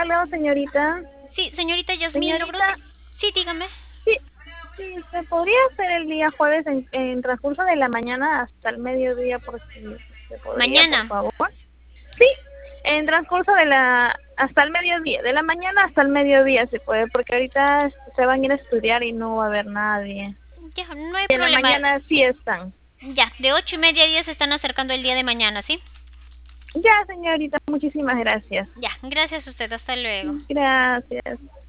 Aló, señorita. Sí, señorita Yasmín, ¿logró? Señorita, Sí, dígame. sí, sí, ¿se podría hacer el día jueves en transcurso de la mañana hasta el mediodía, por si se podría, por Mañana. favor? Sí, en transcurso hasta el mediodía, de la mañana hasta el mediodía se puede, porque ahorita se van a ir a estudiar y no va a haber nadie. Ya, no hay Y en la problema. mañana sí están. Ya, de 8:30 a 10 se están acercando el día de mañana, ¿sí? Ya, señorita, muchísimas gracias. Ya, gracias a usted. Hasta luego. Gracias.